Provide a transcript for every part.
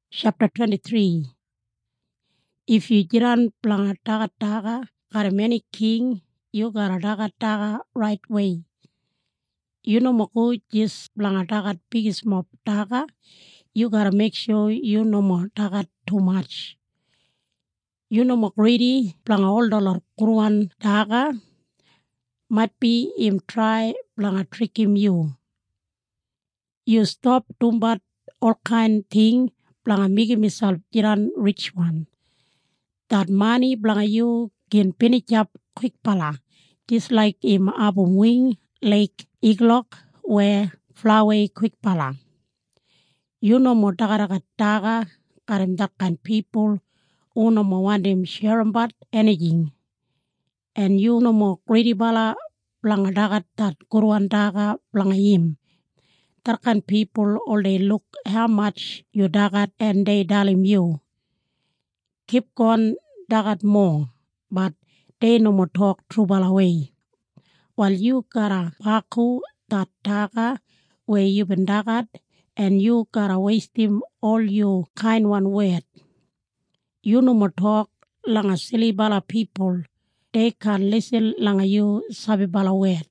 Chapter 23. If you jiran planga taga got many king, you gotta taga right way. You know mako just planga taga biggest mob taga, you gotta make sure you no more taga too much. You know mo greedy planga all dollar kuruan taga, might be him try planga trick him you. You stop tumbat all kind thing planga making myself jiran rich one. That money blanga you can finish up quick pala. Just like in Abum Wing, Lake Iglok, where flower quick pala. You know mo taga karem dakan people, uno mo wandim sharambat anything. And you know mo greedy bala blanga dagat that kuruan daga blanga yim. Tarkan people all they look how much you dagat and they dalim you. Keep on dagat more, but they no more talk true away. While you gotta paku that daga where you been dagat, and you gotta waste him all you kind one word. You no more talk langa silly bala people. They can listen langa you sabi bala word.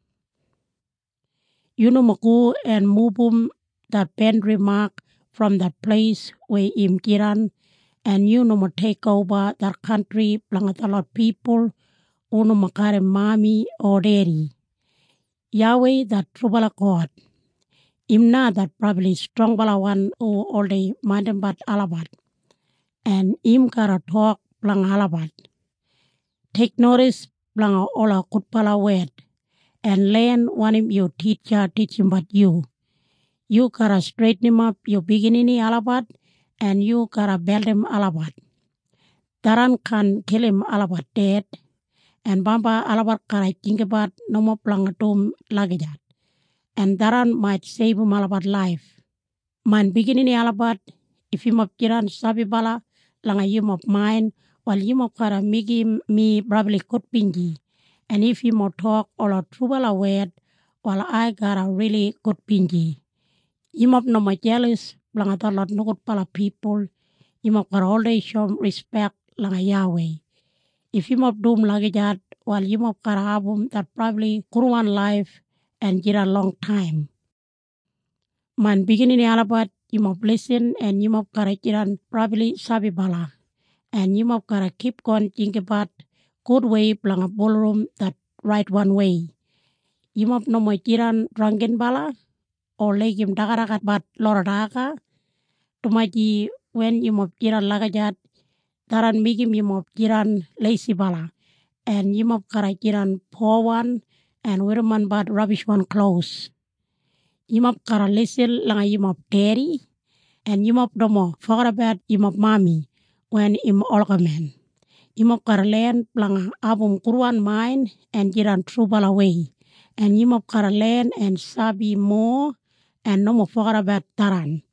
You no more go and move that pen remark from that place where him kiran, and you no more take over that country planga a lot people uno makare mami or daddy. Yahweh that true bala God. Imna that probably strong bala one or all day mandem bat alabat. And im kara talk plang alabat. Take notice planga ola kut pala word. And learn one him your teacher teach him but you. You gotta straighten him up your beginning alabat and you gotta belt him alabat. Daran can kill him alabat dead. And bamba alabat kara think about no more plangatum lagajat. And Daran might save him alabat life. Man beginning alabat if him of kiran sabi bala langa him of mine while him of kara migi me probably could pinji. And if him of talk all a true bala word while I got a really good pinji. Him of no my jealous langa the lot no good pala people. Him of kara always show respect langa Yahweh. If him of doom lagajat while him of kara abum that probably kuruan life and get a long time. Man beginning alabat him of listen and him of kara jiran probably sabi bala. And him of kara keep on think about good way planga ballroom that right one way. Him of no mo jiran drunken bala or leg him dagaragat but loradaga. Tumaji when him of jiran lagajat daran migim him of jiran lazy bala. And him of kara jiran poor one and wereman but rubbish one clothes. Him of kara listen langa him of daddy. And him of domo forgot about him of mommy when him olga man. Him of kara land planga abum kuruan mine and jiran trubal away. And him of kara land and sabi more and no more forgot about taran.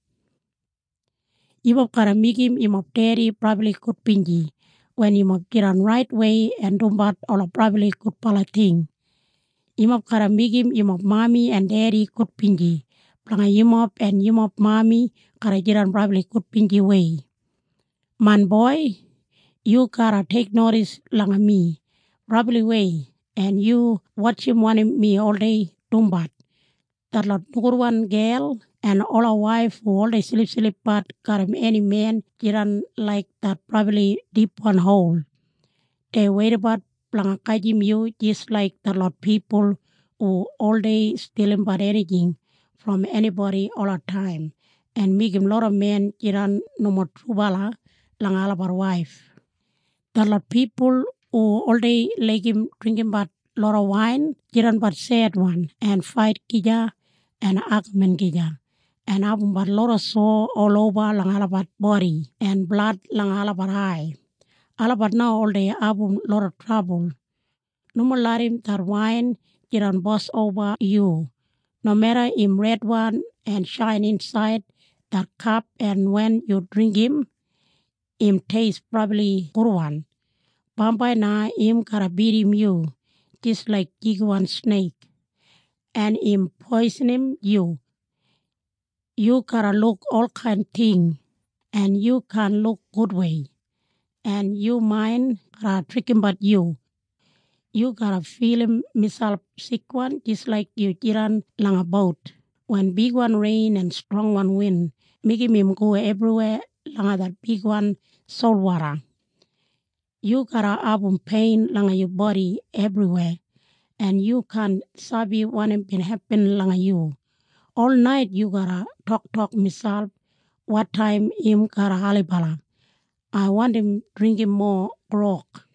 Him of kara migim him of daddy probably could pinji when him of jiran right way and dumbat all probably could palating. Him of kara migim him of mommy and daddy could pinji. Planga him of and him of mommy kara jiran probably could pinji way. Man boy, you gotta take notice langa me, probably way, and you watch him wanting me all day dumbat. That lot one girl and all a wife who all day sleep but got him any man jiran like that probably deep one hole. They wait about planga kajim you just like the lot people who all day stealing but anything from anybody all the time. And make him lot of men jiran no more trubala langa alabar wife. The lot people who all day like him drinking but lot of wine jiran but sad one and fight kija and argument kija. And abum but lot of sore all over langa alabar body and blood langa alabar eye. Alabat now all day abum lot of trouble. No more let him that wine jiran boss over you. No matter him red one and shine inside that cup and when you drink him taste probably kuruan. Bambai na him gotta beat him you just like one snake. And him poison him you. You gotta look all kind thing. and you can look good way. And you mind tricking but you. You gotta feel him misal sick one just like you jiran lang a boat. When big one rain and strong one wind, make him go everywhere lang that big one salt water. You gotta have pain lang your body everywhere. And you can sabi what been happen lang you. All night you gotta talk misal what time him gotta halibala. I want him drinking more grog.